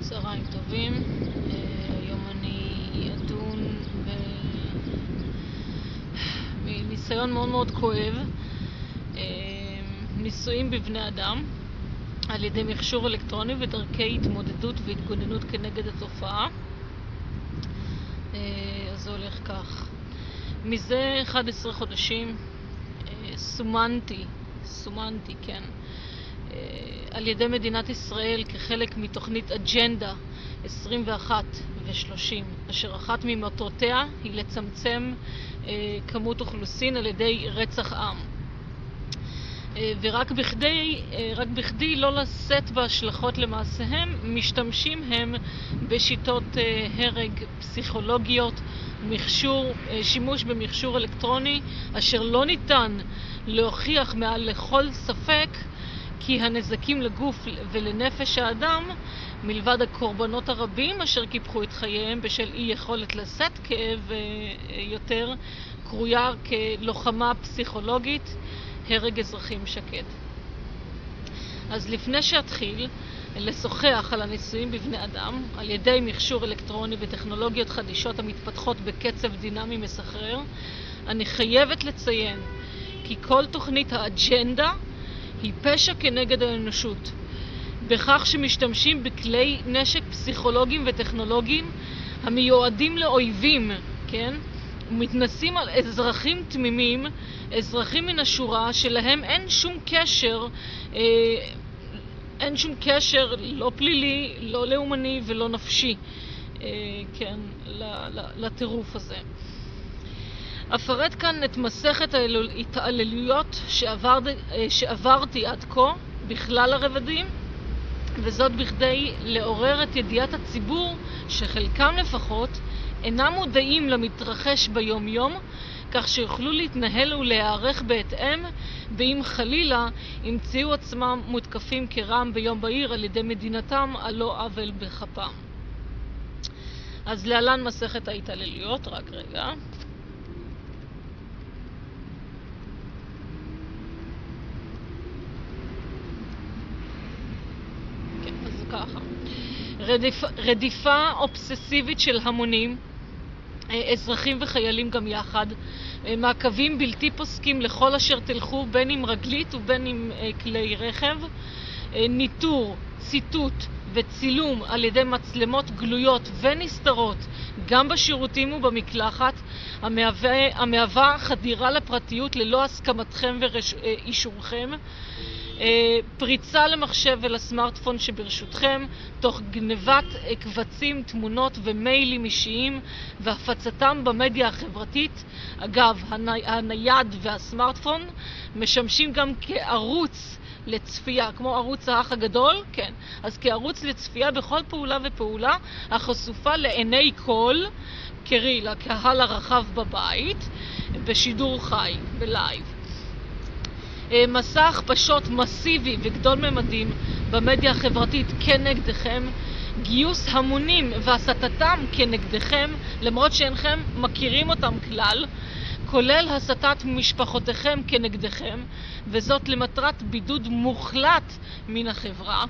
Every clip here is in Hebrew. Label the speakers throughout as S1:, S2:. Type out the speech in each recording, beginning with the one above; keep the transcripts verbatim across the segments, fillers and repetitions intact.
S1: צהריים טובים. היום אני אדון בניסיון מאוד מאוד כואב, ניסויים בבני אדם על ידי מכשור אלקטרוני ודרכי התמודדות והתגוננות כנגד התופעה. אז זה הולך כך: מזה אחד עשר חודשים סומנתי, סומנתי, כן, על ידי מדינת ישראל כחלק מתוכנית אג'נדה עשרים ואחת ושלושים, אשר אחת ממטרותיה היא לצמצם כמות אוכלוסין על ידי רצח עם. ורק בכדי, רק בכדי לא לשאת בהשלכות למעשיהם, משתמשים הם בשיטות הרג פסיכולוגיות, מכשור, שימוש במכשור אלקטרוני, אשר לא ניתן להוכיח מעל לכל ספק כי הנזקים לגוף ולנפש האדם, מלבד הקורבנות הרבים אשר קיפחו את חייהם בשל אי יכולת לשאת כאב יותר, קרויה כלוחמה פסיכולוגית, הרג אזרחים שקט. אז לפני שאתחיל לשוחח על הניסויים בבני אדם על ידי מכשור אלקטרוני וטכנולוגיות חדישות המתפתחות בקצב דינמי מסחרר, אני חייבת לציין כי כל תוכנית האג'נדה היא פשע כנגד האנושות, בכך שמשתמשים בכלי נשק פסיכולוגיים וטכנולוגיים המיועדים לאויבים, כן? ומתנסים על אזרחים תמימים, אזרחים מן השורה שלהם אין שום קשר, אה, אין שום קשר לא פלילי, לא לאומני ולא נפשי, אה, כן, לטירוף הזה. אפרט כאן את מסכת ההתעללויות שעבר, שעברתי עד כה בכלל הרבדים, וזאת בכדי לעורר את ידיעת הציבור שחלקם לפחות אינם מודעים למתרחש ביום יום, כך שיוכלו להתנהל ולהיערך בהתאם, ואם חלילה ימצאו עצמם מותקפים כרעם ביום בהיר על ידי מדינתם על לא עוול בכפם. אז להלן מסכת ההתעללויות, רק רגע. כן, אז ככה. רדיפה, רדיפה אובססיבית של המונים, אזרחים וחיילים גם יחד, מעקבים בלתי פוסקים לכל אשר תלכו, בין עם רגלית ובין עם כלי רכב, ניטור, ציטוט וצילום על ידי מצלמות גלויות ונסתרות גם בשירותים ובמקלחת, המהווה, המהווה חדירה לפרטיות ללא הסכמתכם ואישורכם, פריצה למחשב ולסמארטפון שברשותכם, תוך גנבת קבצים, תמונות ומיילים אישיים והפצתם במדיה החברתית. אגב, הנייד והסמארטפון משמשים גם כערוץ לצפייה, כמו ערוץ האח הגדול, כן, אז כערוץ לצפייה בכל פעולה ופעולה החשופה לעיני כל, קרי לקהל הרחב בבית, בשידור חי, בלייב. מסע הכפשות מסיבי וגדול ממדים במדיה החברתית כנגדכם, גיוס המונים והסתתם כנגדכם למרות שאינכם מכירים אותם כלל, כולל הסתת משפחותיכם כנגדכם, וזאת למטרת בידוד מוחלט מן החברה,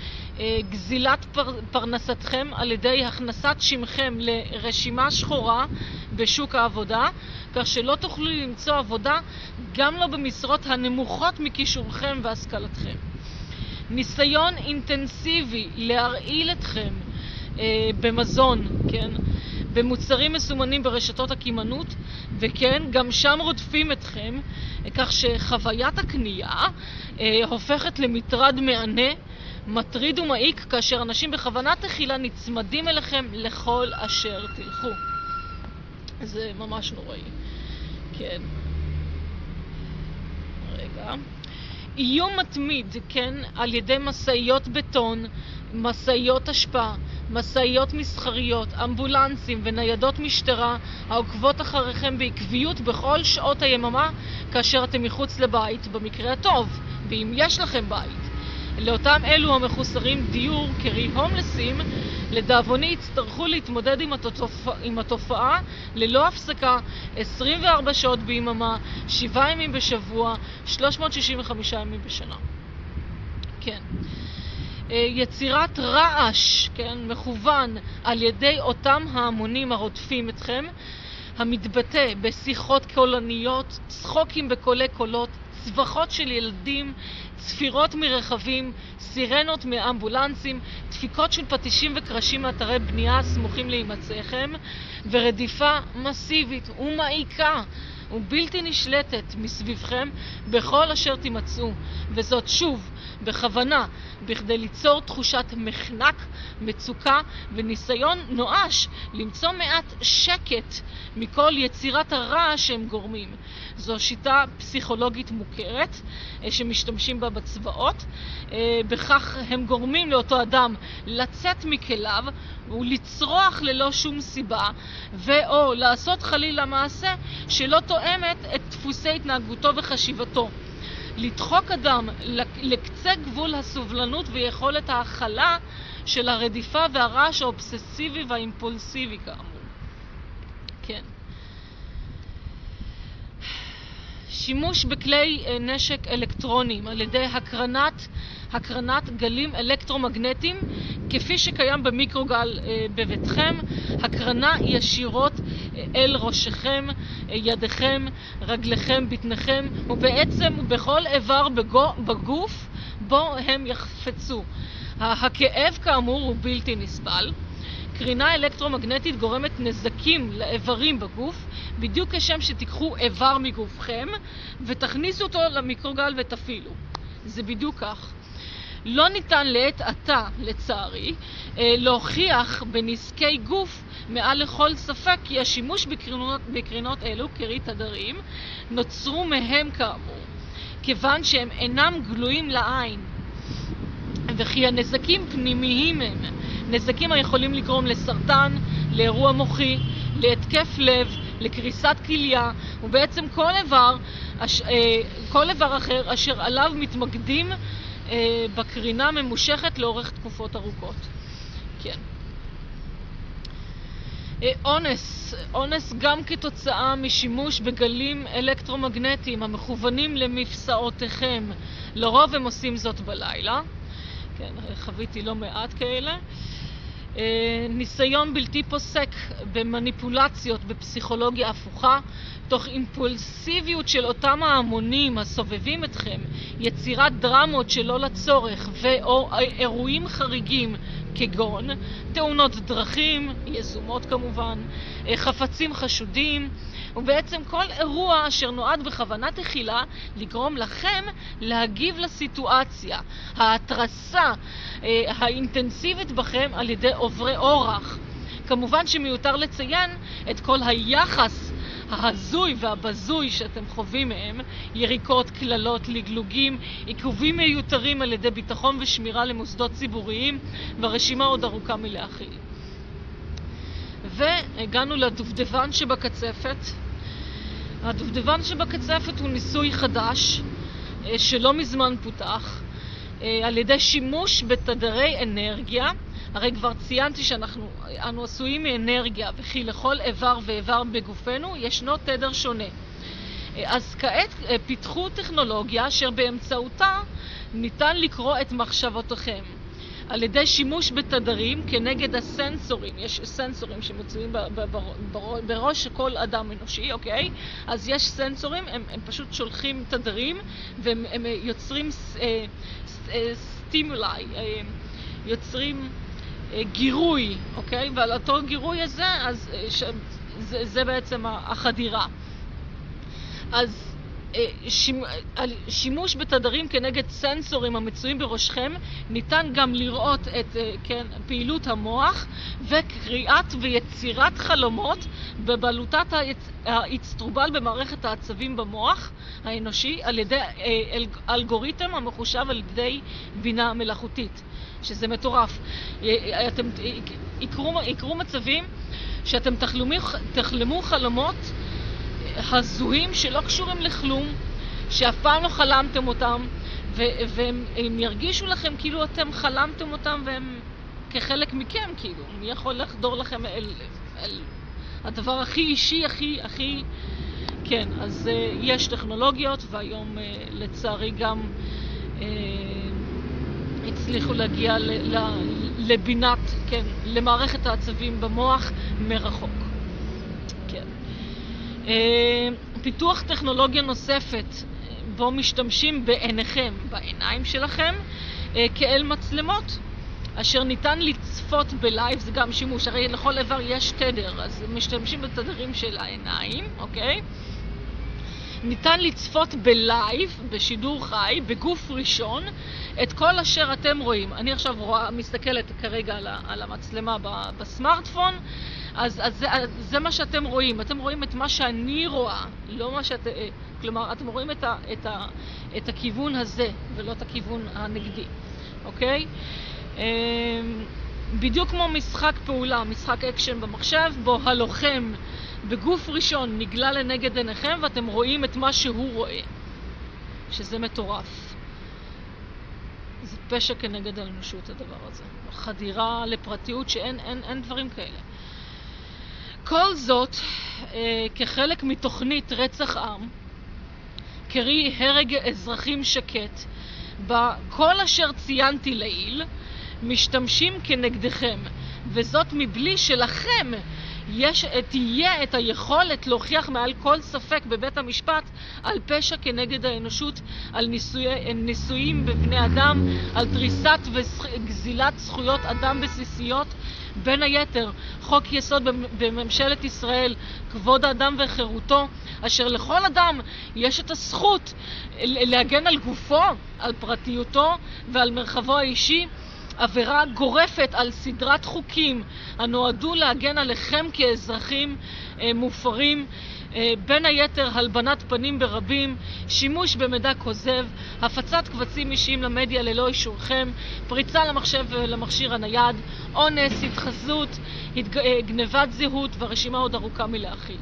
S1: גזילת פר, פרנסתכם על ידי הכנסת שמכם לרשימה שחורה בשוק העבודה, כך שלא תוכלו למצוא עבודה גם לא במשרות הנמוכות מכישורכם והשכלתכם. ניסיון אינטנסיבי להרעיל אתכם אה, במזון, כן, במוצרים מסומנים ברשתות הקימנות, וכן, גם שם רודפים אתכם, כך שחוויית הקנייה אה, הופכת למטרד מענה, מטריד ומעיק, כאשר אנשים בכוונה תחילה נצמדים אליכם לכל אשר תלכו. זה ממש נוראי. כן. רגע. איום מתמיד, כן, על ידי מסעיות בטון, מסעיות השפעה, מסעיות מסחריות, אמבולנסים וניידות משטרה העוקבות אחריכם בעקביות בכל שעות היממה כאשר אתם מחוץ לבית, במקרה הטוב, ואם יש לכם בית. לאותם אלו המחוסרים דיור, קרי הומלסים, לדאבוני יצטרכו להתמודד עם, התופע, עם התופעה ללא הפסקה עשרים וארבע שעות ביממה, שבעה ימים בשבוע, שלוש מאות שישים וחמישה ימים בשנה. כן. יצירת רעש, כן, מכוון על ידי אותם ההמונים הרודפים אתכם, המתבטא בשיחות קולניות, צחוקים בקולי קולות, צווחות של ילדים, צפירות מרכבים, סירנות מאמבולנסים, דפיקות של פטישים וקרשים מאתרי בנייה סמוכים להימצאכם, ורדיפה מסיבית ומעיקה ובלתי נשלטת מסביבכם בכל אשר תימצאו, וזאת שוב בכוונה, בכדי ליצור תחושת מחנק, מצוקה וניסיון נואש למצוא מעט שקט מכל יצירת הרעש שהם גורמים. זו שיטה פסיכולוגית מוכרת שמשתמשים בה בצבאות. בכך הם גורמים לאותו אדם לצאת מכליו ולצרוח ללא שום סיבה, ואו לעשות חלילה מעשה שלא תואמת את דפוסי התנהגותו וחשיבתו. לדחוק אדם לקצה גבול הסובלנות ויכולת ההכלה של הרדיפה והרעש האובססיבי והאימפולסיבי כאמור. כן. שימוש בכלי נשק אלקטרוניים על ידי הקרנת, הקרנת גלים אלקטרומגנטיים כפי שקיים במיקרוגל בביתכם, הקרנה ישירות אל ראשכם, ידיכם, רגליכם, בטניכם, ובעצם בכל איבר בגוף בו הם יחפצו. הכאב כאמור הוא בלתי נסבל. קרינה אלקטרומגנטית גורמת נזקים לאיברים בגוף, בדיוק כשם שתיקחו איבר מגופכם ותכניסו אותו למיקרוגל ותפעילו. זה בדיוק כך. לא ניתן לעת עתה, לצערי, להוכיח בנזקי גוף מעל לכל ספק כי השימוש בקרינות, בקרינות אלו, קרי תדרים, נוצרו מהם כאמור, כיוון שהם אינם גלויים לעין, וכי הנזקים פנימיים הם נזקים היכולים לגרום לסרטן, לאירוע מוחי, להתקף לב, לקריסת כליה, ובעצם כל איבר, כל איבר אחר אשר עליו מתמקדים בקרינה ממושכת לאורך תקופות ארוכות. כן. אונס, אונס גם כתוצאה משימוש בגלים אלקטרומגנטיים המכוונים למפסעותיכם. לרוב הם עושים זאת בלילה. כן, חוויתי לא מעט כאלה. ניסיון בלתי פוסק במניפולציות בפסיכולוגיה הפוכה, תוך אימפולסיביות של אותם ההמונים הסובבים אתכם, יצירת דרמות שלא לצורך ואו אירועים חריגים כגון תאונות דרכים, יזומות כמובן, חפצים חשודים, ובעצם כל אירוע אשר נועד בכוונה תחילה לגרום לכם להגיב לסיטואציה, ההתרסה האינטנסיבית בכם על ידי עוברי אורח. כמובן שמיותר לציין את כל היחס ההזוי והבזוי שאתם חווים מהם, יריקות, כללות, לגלוגים, עיכובים מיותרים על ידי ביטחון ושמירה למוסדות ציבוריים, והרשימה עוד ארוכה מלהכיל. והגענו לדובדבן שבקצפת. הדובדבן שבקצפת הוא ניסוי חדש שלא מזמן פותח על ידי שימוש בתדרי אנרגיה. הרי כבר ציינתי שאנחנו אנו עשויים מאנרגיה, וכי לכל איבר ואיבר בגופנו ישנו תדר שונה. אז כעת פיתחו טכנולוגיה אשר באמצעותה ניתן לקרוא את מחשבותיכם על ידי שימוש בתדרים כנגד הסנסורים. יש סנסורים שמצויים בראש כל אדם אנושי, אוקיי? אז יש סנסורים, הם, הם פשוט שולחים תדרים והם הם יוצרים סטימולי, יוצרים גירוי, אוקיי? ועל אותו גירוי הזה, אז ש, זה, זה בעצם החדירה. אז שימוש בתדרים כנגד סנסורים המצויים בראשכם ניתן גם לראות את כן, פעילות המוח וקריאת ויצירת חלומות בבעלותת האצטרובל במערכת העצבים במוח האנושי על ידי אלגוריתם המחושב על ידי בינה מלאכותית, שזה מטורף. אתם יקרו, יקרו מצבים שאתם תחלמו, תחלמו חלומות הזויים שלא קשורים לכלום, שאף פעם לא חלמתם אותם, והם ירגישו לכם כאילו אתם חלמתם אותם והם כחלק מכם, כאילו מי יכול לחדור לכם אל, אל הדבר הכי אישי, הכי הכי כן. אז uh, יש טכנולוגיות, והיום uh, לצערי גם uh, תצליחו להגיע ל, ל, לבינת, כן, למערכת העצבים במוח מרחוק. כן. פיתוח טכנולוגיה נוספת, בו משתמשים בעיניכם, בעיניים שלכם, כאל מצלמות, אשר ניתן לצפות בלייב, זה גם שימוש, הרי לכל איבר יש תדר, אז משתמשים בתדרים של העיניים, אוקיי? ניתן לצפות בלייב, בשידור חי, בגוף ראשון, את כל אשר אתם רואים. אני עכשיו רואה, מסתכלת כרגע על, על המצלמה בסמארטפון, אז, אז זה, זה מה שאתם רואים. אתם רואים את מה שאני רואה, לא מה שאת... כלומר, אתם רואים את, ה, את, ה, את הכיוון הזה, ולא את הכיוון הנגדי, אוקיי? בדיוק כמו משחק פעולה, משחק אקשן במחשב, בו הלוחם בגוף ראשון נגלה לנגד עיניכם, ואתם רואים את מה שהוא רואה, שזה מטורף. זה פשע כנגד האנושות הדבר הזה, חדירה לפרטיות שאין אין, אין דברים כאלה. כל זאת אה, כחלק מתוכנית רצח עם, קרי הרג אזרחים שקט, בכל אשר ציינתי לעיל, משתמשים כנגדכם, וזאת מבלי שלכם יש, תהיה את היכולת להוכיח מעל כל ספק בבית המשפט על פשע כנגד האנושות, על ניסוי, ניסויים בבני אדם, על דריסת וגזילת זכויות אדם בסיסיות, בין היתר חוק יסוד בממשלת ישראל, כבוד האדם וחירותו, אשר לכל אדם יש את הזכות להגן על גופו, על פרטיותו ועל מרחבו האישי, עבירה גורפת על סדרת חוקים הנועדו להגן עליכם כאזרחים מופרים, בין היתר הלבנת פנים ברבים, שימוש במידע כוזב, הפצת קבצים אישיים למדיה ללא אישורכם, פריצה למחשב ולמכשיר הנייד, אונס, התחזות, גנבת זהות, והרשימה עוד ארוכה מלהכיל.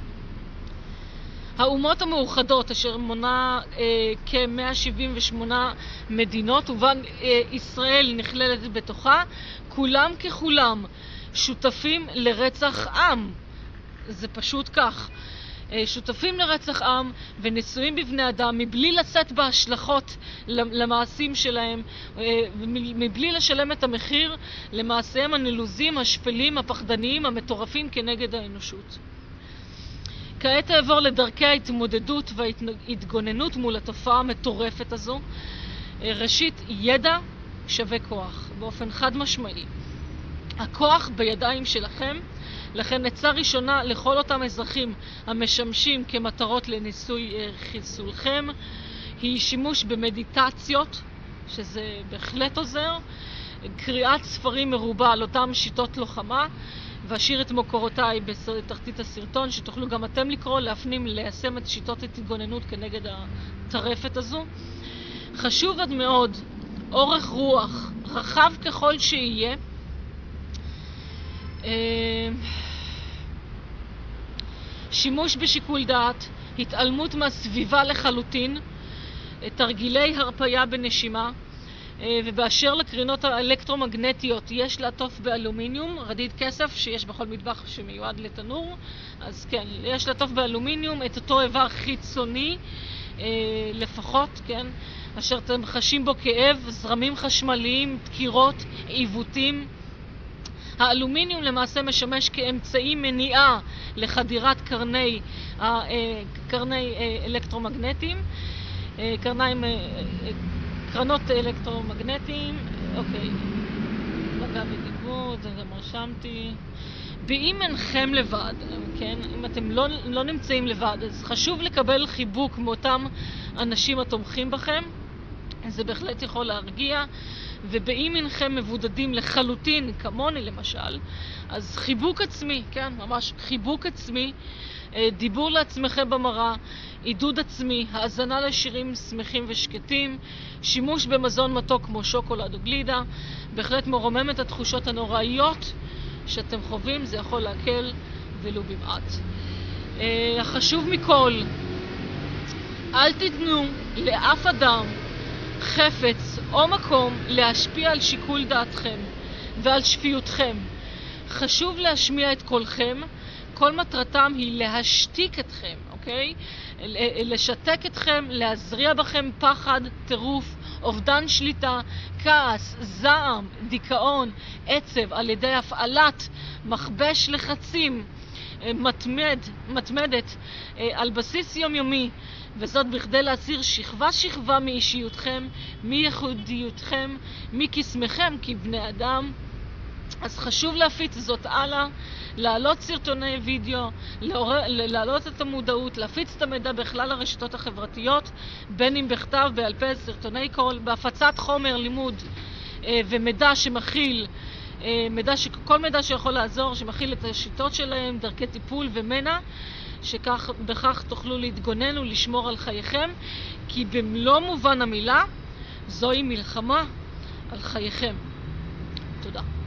S1: האומות המאוחדות, אשר מונה אה, כ-מאה שבעים ושמונה מדינות, ובן אה, ישראל נכללת בתוכה, כולם ככולם שותפים לרצח עם. זה פשוט כך. אה, שותפים לרצח עם וניסויים בבני אדם מבלי לשאת בהשלכות למעשים שלהם, אה, מבלי לשלם את המחיר למעשיהם הנלוזים, השפלים, הפחדניים, המטורפים כנגד האנושות. כעת אעבור לדרכי ההתמודדות וההתגוננות מול התופעה המטורפת הזו. ראשית, ידע שווה כוח, באופן חד משמעי. הכוח בידיים שלכם, לכן עצה ראשונה לכל אותם אזרחים המשמשים כמטרות לניסוי חיסולכם, היא שימוש במדיטציות, שזה בהחלט עוזר, קריאת ספרים מרובה על אותם שיטות לוחמה, ואשאיר את מקורותיי בתחתית הסרטון, שתוכלו גם אתם לקרוא, להפנים, ליישם את שיטות התגוננות כנגד הטרפת הזו. חשוב עד מאוד, אורך רוח, רחב ככל שיהיה, שימוש בשיקול דעת, התעלמות מהסביבה לחלוטין, תרגילי הרפיה בנשימה, ובאשר לקרינות האלקטרומגנטיות, יש לעטוף באלומיניום, רדיד כסף שיש בכל מטבח שמיועד לתנור, אז כן, יש לעטוף באלומיניום את אותו איבר חיצוני, לפחות, כן, אשר אתם חשים בו כאב, זרמים חשמליים, דקירות, עיוותים. האלומיניום למעשה משמש כאמצעי מניעה לחדירת קרני, קרני אלקטרומגנטיים, קרניים, קרנות אלקטרומגנטיים, אוקיי, מגע בדיבור, זה גם רשמתי. ואם אינכם לבד, כן, אם אתם לא, לא נמצאים לבד, אז חשוב לקבל חיבוק מאותם אנשים התומכים בכם, זה בהחלט יכול להרגיע. ובאם אינכם מבודדים לחלוטין, כמוני למשל, אז חיבוק עצמי, כן, ממש חיבוק עצמי, דיבור לעצמכם במראה, עידוד עצמי, האזנה לשירים שמחים ושקטים, שימוש במזון מתוק כמו שוקולד או גלידה, בהחלט מרומם את התחושות הנוראיות שאתם חווים, זה יכול להקל ולו במעט. החשוב מכל, אל תיתנו לאף אדם, חפץ או מקום להשפיע על שיקול דעתכם ועל שפיותכם. חשוב להשמיע את קולכם, כל מטרתם היא להשתיק אתכם, אוקיי? לשתק אתכם, להזריע בכם פחד, טירוף אובדן שליטה, כעס, זעם, דיכאון, עצב, על ידי הפעלת מכבש לחצים מתמד, מתמדת על בסיס יומיומי, וזאת בכדי להסיר שכבה שכבה מאישיותכם, מייחודיותכם, מקסמכם כבני אדם. אז חשוב להפיץ זאת הלאה, להעלות סרטוני וידאו, להעלות את המודעות, להפיץ את המידע בכלל הרשתות החברתיות, בין אם בכתב, בעל פה, סרטוני קול, בהפצת חומר לימוד ומידע שמכיל, מידע ש... כל מידע שיכול לעזור, שמכיל את השיטות שלהם, דרכי טיפול ומנע, שכך בכך תוכלו להתגונן ולשמור על חייכם, כי במלוא מובן המילה זוהי מלחמה על חייכם. תודה.